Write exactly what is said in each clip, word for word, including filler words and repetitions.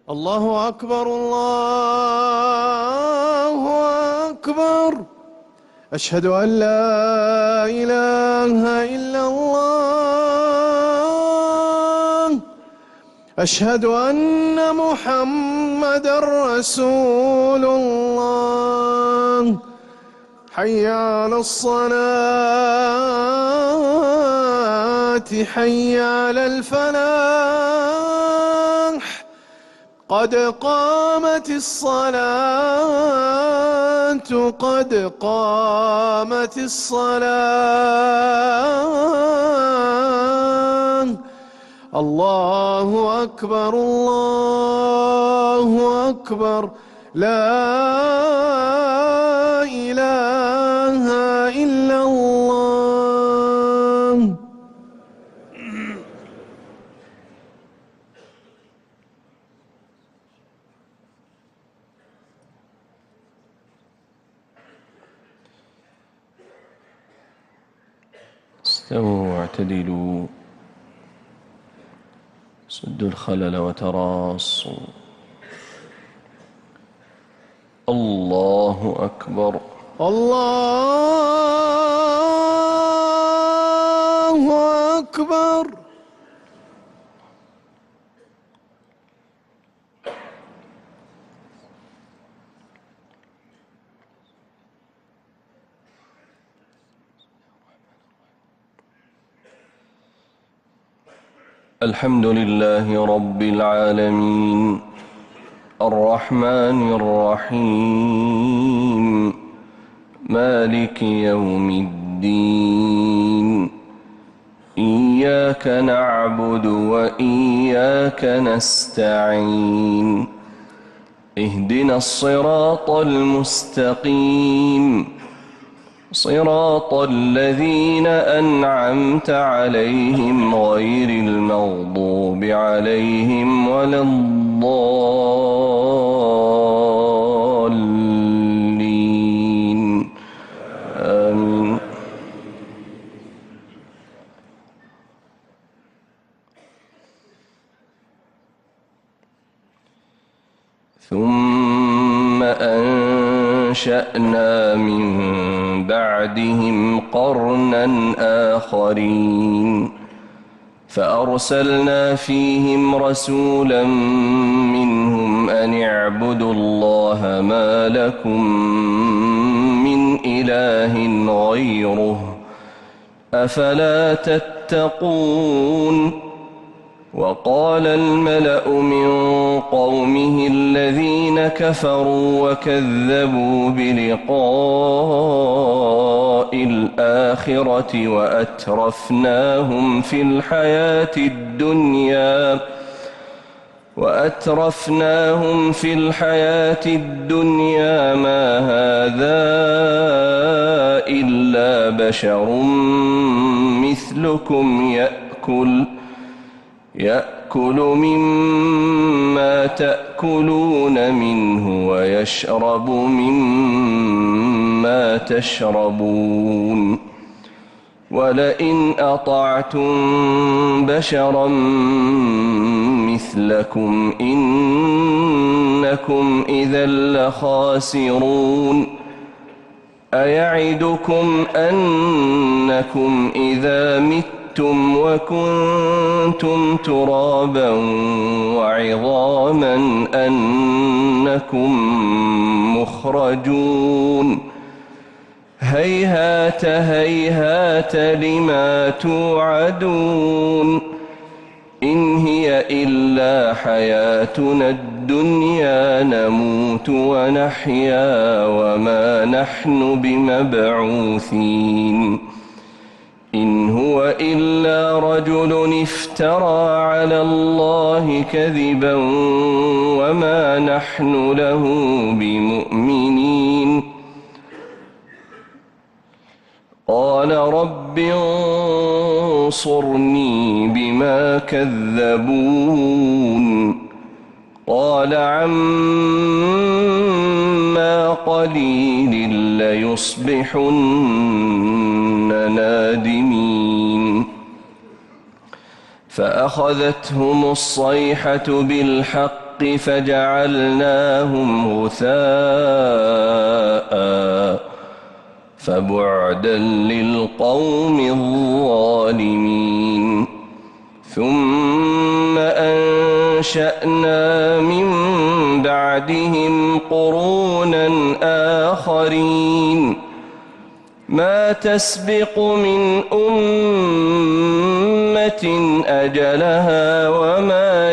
الله أكبر الله أكبر. أشهد أن لا إله إلا الله. أشهد أن محمدًا رسول الله. حي على الصلاة حي على الفلاح. قد قامت الصلاة قد قامت الصلاة. الله أكبر الله أكبر. لا إله إلا الله. استووا واعتدلوا، سدوا الخلل وتراصوا. الله أكبر الله أكبر. الحمد لله رب العالمين الرحمن الرحيم مالك يوم الدين. إياك نعبد وإياك نستعين. اهدنا الصراط المستقيم، صراط الذين أنعمت عليهم غير المغضوب عليهم ولا الضالين. آمين. ثم أنشأنا من بعدهم قرنا آخرين فأرسلنا فيهم رسولا منهم أن اعبدوا الله ما لكم من إله غيره أفلا تتقون. وقال الملأ من قومه الذين كفروا وكذبوا بلقاء الآخرة وأترفناهم في الحياة الدنيا وأترفناهم في الحياة الدنيا ما هذا إلا بشر مثلكم يأكل يأكل مما تأكلون منه ويشرب مما تشربون ولئن أطعتم بشرا مثلكم إنكم إذا لخاسرون. أيعدكم أنكم إذا متم وكنتم ترابا وعظاما أنكم مخرجون. هيهات هيهات لما توعدون. إن هي إلا حياتنا الدنيا نموت ونحيا وما نحن بمبعوثين. إن هو إلا رجل افترى على الله كذبا وما نحن له بمؤمنين. قال رب انصرني بما كذبون. قال عما قليل ليصبحن نادمين. فأخذتهم الصيحة بالحق فجعلناهم غثاء فبعدا للقوم الظالمين ثم أنشأنا من بعدهم قرونا آخرين ما تسبق من أمة أجلها وما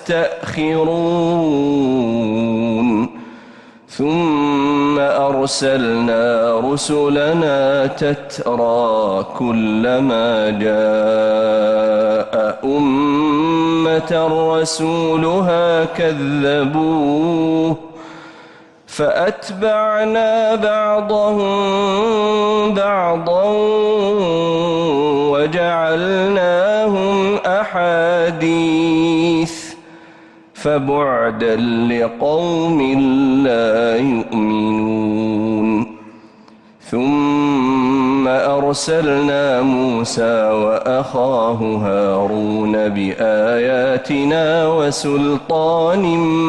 يستأخرون ثم أرسلنا رسلنا تترى كلما جاء أمة رسولها كذبوه فأتبعنا بعضهم بعضا وجعلناهم أحاديث فبعدا لقوم لا يؤمنون ثم أرسلنا موسى وأخاه هارون بآياتنا وسلطان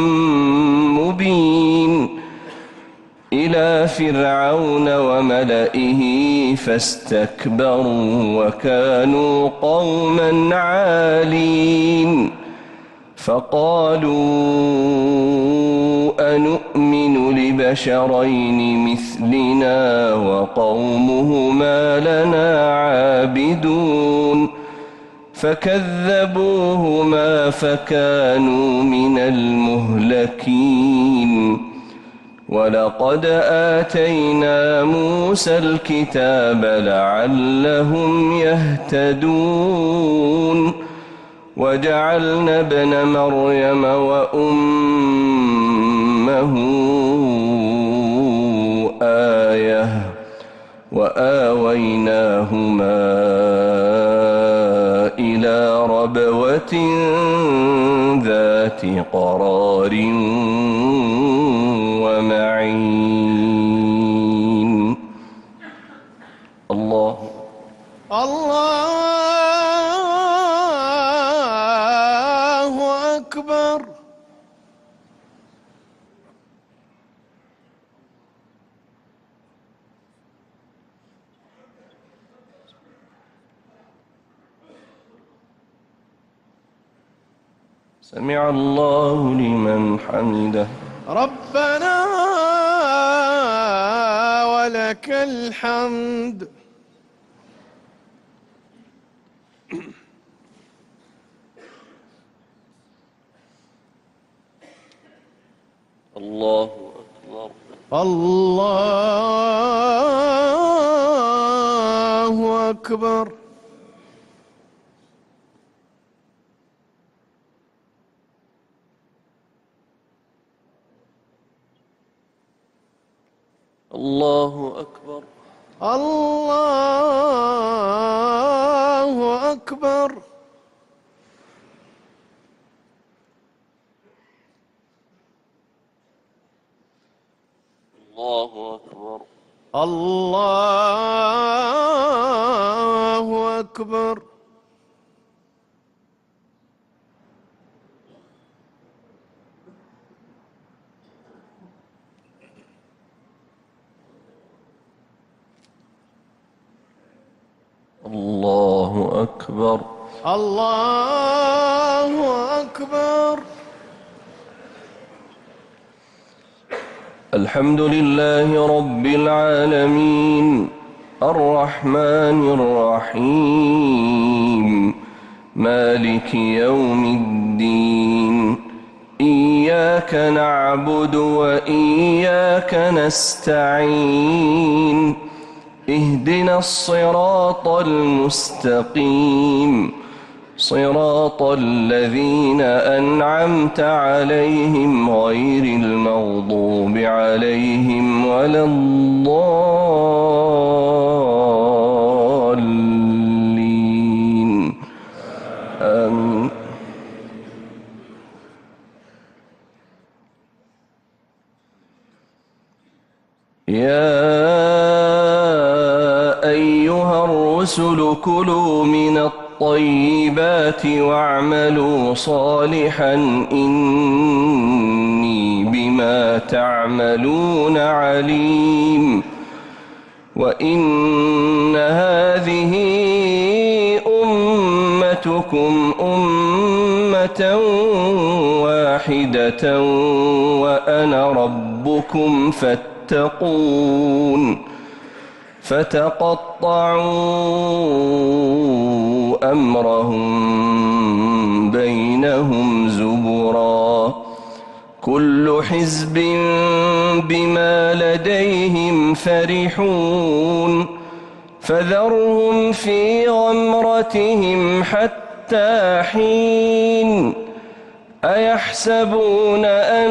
مبين إلى فرعون وملئه فاستكبروا وكانوا قوما عالين فقالوا أنؤمن لبشرين مثلنا وقومهما لنا عابدون فكذبوهما فكانوا من المهلكين ولقد آتينا موسى الكتاب لعلهم يهتدون وجعلنا ابن مريم وأمه آية وآويناهما إلى ربوة ذات قرار ومعين الله الله أكبر. سمع الله لمن حمده ربنا ولك الحمد. الله أكبر. الله أكبر. الله أكبر. الله أكبر. الله أكبر. الله أكبر. الله أكبر. الله أكبر. الحمد لله رب العالمين الرحمن الرحيم مالك يوم الدين إياك نعبد وإياك نستعين اهدنا الصراط المستقيم صراط الذين أنعمت عليهم غير المغضوب عليهم ولا الضالين آمين. يا أيها الرسل كلوا من الطيب الطيبات واعملوا صالحا إني بما تعملون عليم. وإن هذه أمتكم أمة واحدة وأنا ربكم فاتقون. فتقطعوا أمرهم بينهم زبرا كل حزب بما لديهم فرحون فذرهم في غمرتهم حتى حين أيحسبون أن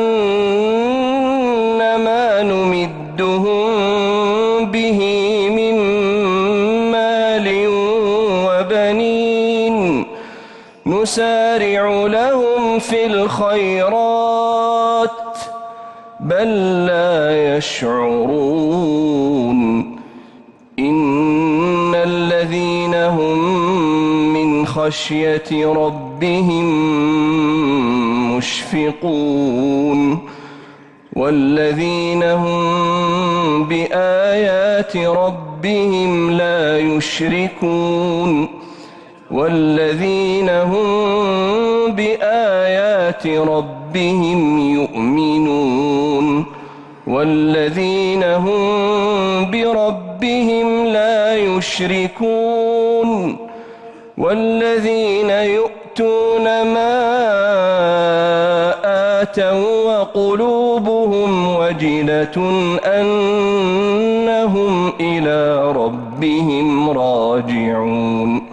ما نمدهم به من مال وبنين نسارع لهم في الخيرات بل لا يشعرون إن الذين هم من خشية ربهم مشفقون والذين هم بآيات ربهم لا يشركون والذين هم بآيات ربهم يؤمنون والذين هم بربهم لا يشركون والذين يؤتون ما آتوا وقلوبهم وجلة أنهم إلى ربهم راجعون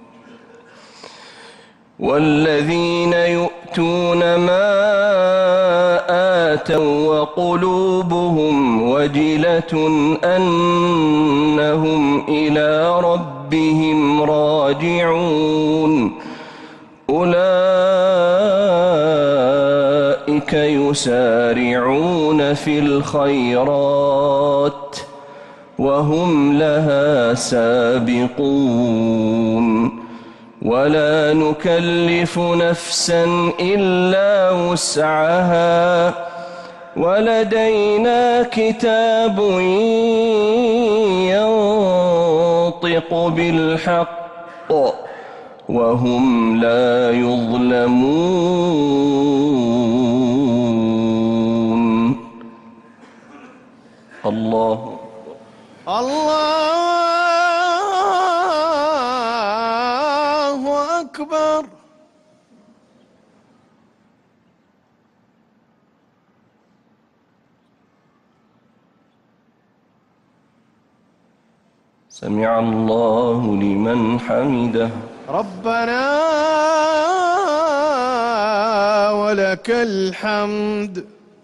والذين يؤتون ما آتوا وقلوبهم وجلة أنهم إلى ربهم راجعون أولئك يسارعون في الخيرات وهم لها سابقون ولا نكلف نفسا إلا وسعها ولدينا كتاب ينطق بالحق وهم لا يظلمون. الله الله أكبر. سمع الله لمن حمده. ربنا ولك الحمد.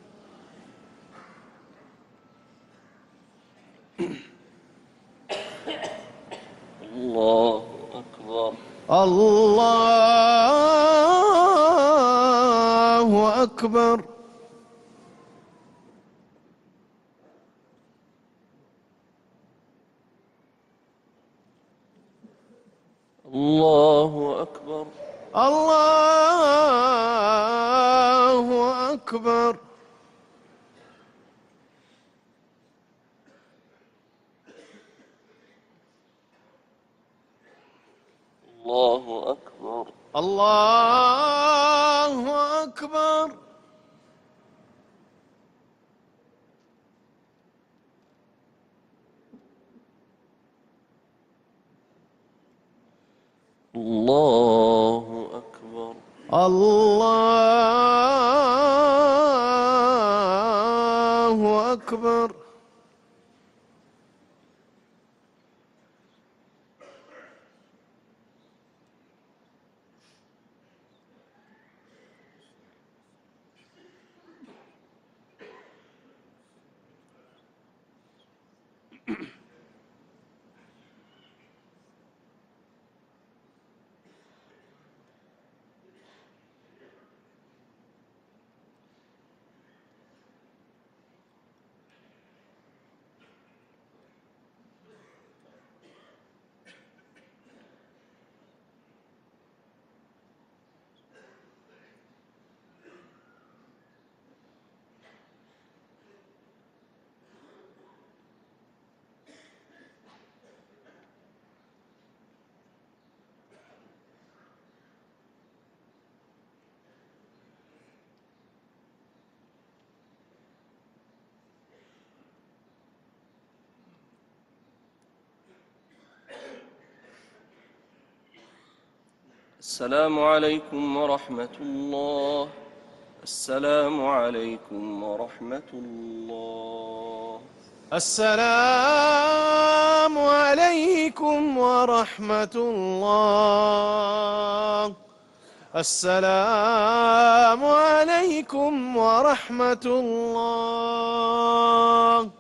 الله أكبر. الله أكبر. الله أكبر. الله أكبر. الله أكبر. الله أكبر. الله أكبر. الله أكبر. السلام عليكم ورحمة الله. السلام عليكم ورحمة الله. السلام عليكم ورحمة الله. السلام عليكم ورحمة الله.